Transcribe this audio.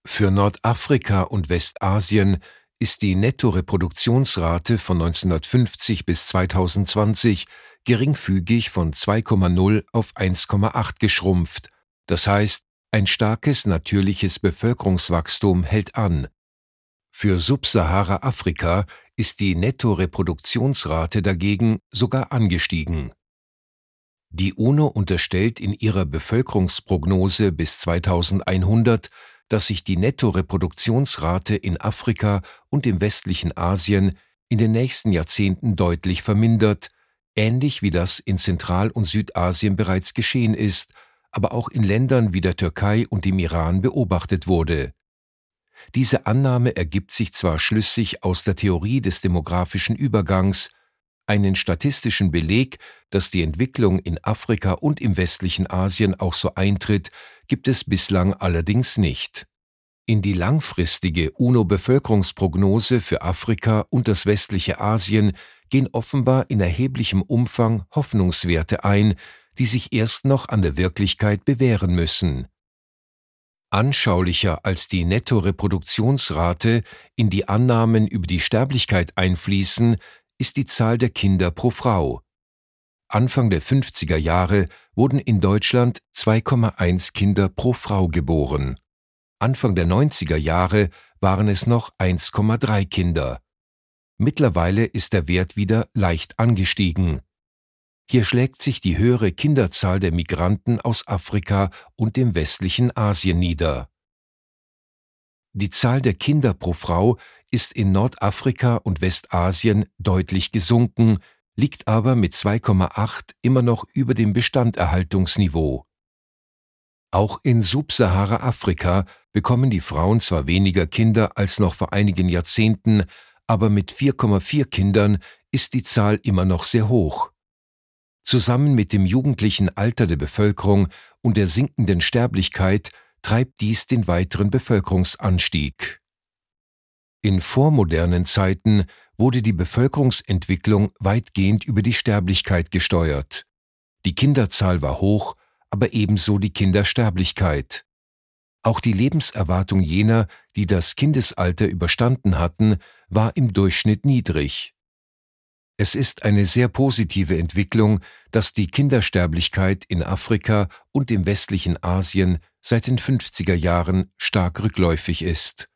Für Nordafrika und Westasien ist die Nettoreproduktionsrate von 1950 bis 2020 geringfügig von 2,0 auf 1,8 geschrumpft. Das heißt, ein starkes natürliches Bevölkerungswachstum hält an. Für Subsahara-Afrika ist die Nettoreproduktionsrate dagegen sogar angestiegen. Die UNO unterstellt in ihrer Bevölkerungsprognose bis 2100, dass sich die Nettoreproduktionsrate in Afrika und im westlichen Asien in den nächsten Jahrzehnten deutlich vermindert, ähnlich wie das in Zentral- und Südasien bereits geschehen ist, aber auch in Ländern wie der Türkei und dem Iran beobachtet wurde. Diese Annahme ergibt sich zwar schlüssig aus der Theorie des demografischen Übergangs, einen statistischen Beleg, dass die Entwicklung in Afrika und im westlichen Asien auch so eintritt, gibt es bislang allerdings nicht. In die langfristige UNO-Bevölkerungsprognose für Afrika und das westliche Asien gehen offenbar in erheblichem Umfang Hoffnungswerte ein, die sich erst noch an der Wirklichkeit bewähren müssen. Anschaulicher als die Nettoreproduktionsrate in die Annahmen über die Sterblichkeit einfließen, ist die Zahl der Kinder pro Frau. Anfang der 50er Jahre wurden in Deutschland 2,1 Kinder pro Frau geboren. Anfang der 90er Jahre waren es noch 1,3 Kinder. Mittlerweile ist der Wert wieder leicht angestiegen. Hier schlägt sich die höhere Kinderzahl der Migranten aus Afrika und dem westlichen Asien nieder. Die Zahl der Kinder pro Frau ist in Nordafrika und Westasien deutlich gesunken, liegt aber mit 2,8 immer noch über dem Bestanderhaltungsniveau. Auch in Subsahara-Afrika bekommen die Frauen zwar weniger Kinder als noch vor einigen Jahrzehnten, aber mit 4,4 Kindern ist die Zahl immer noch sehr hoch. Zusammen mit dem jugendlichen Alter der Bevölkerung und der sinkenden Sterblichkeit treibt dies den weiteren Bevölkerungsanstieg. In vormodernen Zeiten wurde die Bevölkerungsentwicklung weitgehend über die Sterblichkeit gesteuert. Die Kinderzahl war hoch, aber ebenso die Kindersterblichkeit. Auch die Lebenserwartung jener, die das Kindesalter überstanden hatten, war im Durchschnitt niedrig. Es ist eine sehr positive Entwicklung, dass die Kindersterblichkeit in Afrika und im westlichen Asien seit den 50er Jahren stark rückläufig ist.